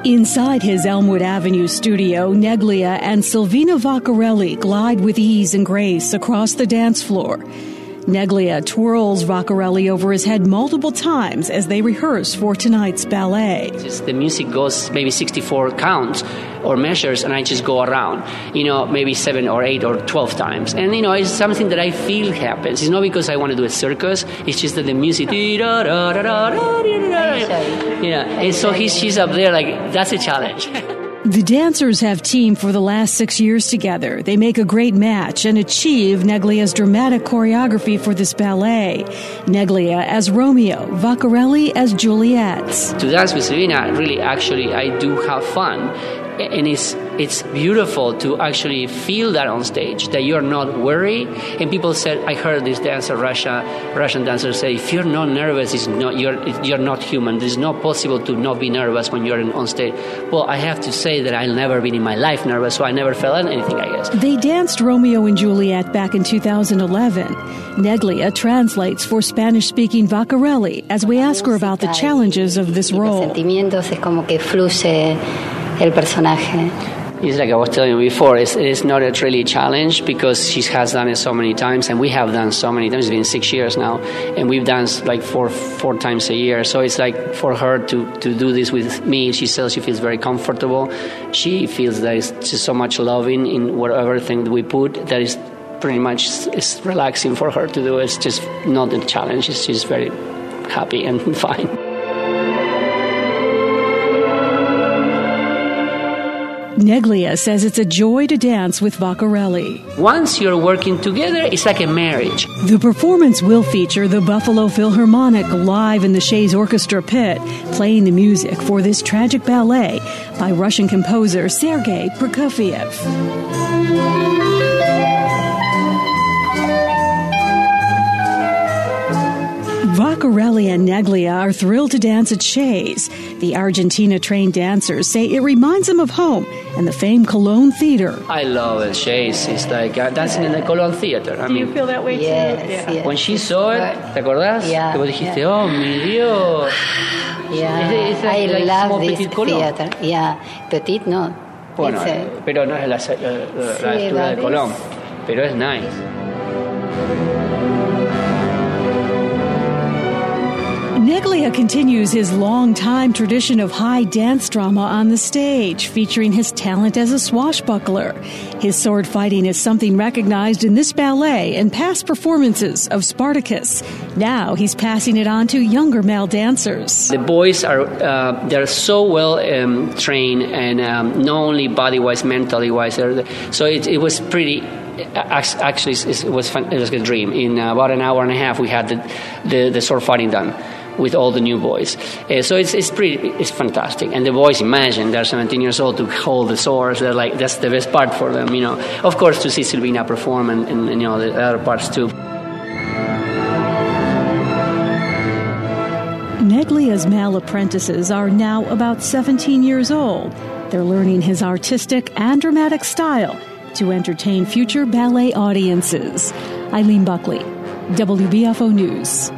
Inside his Elmwood Avenue studio, Neglia and Silvina Vaccarelli glide with ease and grace across the dance floor. Neglia twirls Vaccarelli over his head multiple times as they rehearse for tonight's ballet. The music goes maybe 64 counts or measures, and I just go around, maybe 7 or 8 or 12 times. And, it's something that I feel happens. It's not because I want to do a circus. It's just that the music... And so she's up there like, that's a challenge. The dancers have teamed for the last 6 years together. They make a great match and achieve Neglia's dramatic choreography for this ballet. Neglia as Romeo, Vaccarelli as Juliet. To dance with Silvina, really, actually, I do have fun. And it's beautiful to actually feel that on stage, that you're not worried. And people said, I heard this dancer, Russian dancer say, if you're not nervous, you're not human. It's not possible to not be nervous when you're on stage. Well, I have to say that I've never been in my life nervous, so I never felt anything, I guess. They danced Romeo and Juliet back in 2011. Neglia translates for Spanish-speaking Vaccarelli as we ask her about the challenges of this role. El personaje. It's like I was telling you before, it's not a really challenge because she has done it so many times and we have done so many times. It's been 6 years now and we've danced like four times a year. So it's like for her to do this with me, she says she feels very comfortable. She feels that it's just so much loving in whatever thing that we put that is pretty much it's relaxing for her to do. It's just not a challenge. She's very happy and fine. Neglia says it's a joy to dance with Vaccarelli. Once you're working together, it's like a marriage. The performance will feature the Buffalo Philharmonic live in the Shays Orchestra pit, playing the music for this tragic ballet by Russian composer Sergei Prokofiev. Vaccarelli and Neglia are thrilled to dance at Shays. The Argentina-trained dancers say it reminds them of home and the famed Colón Theater. I love it. Shays. It's like dancing in the Colón Theater. Do you feel that way too? Yes. When she saw it, ¿te acordás? Yeah. Que vos dijiste, oh, mi Dios. Yeah. I love this theater. Yeah. Petit, no. Bueno, pero no es la altura de Colón. Pero es nice. Neglia continues his long-time tradition of high dance drama on the stage, featuring his talent as a swashbuckler. His sword fighting is something recognized in this ballet and past performances of Spartacus. Now he's passing it on to younger male dancers. The boys they're so well trained and not only body-wise, mentally-wise. So it was pretty... Actually, it was fun. It was a dream. In about an hour and a half, we had the sword fighting done with all the new boys. So it's fantastic. And the boys, imagine, they're 17 years old to hold the swords. They're like, that's the best part for them, Of course, to see Silvina perform and the other parts too. Neglia's male apprentices are now about 17 years old. They're learning his artistic and dramatic style to entertain future ballet audiences. Eileen Buckley, WBFO News.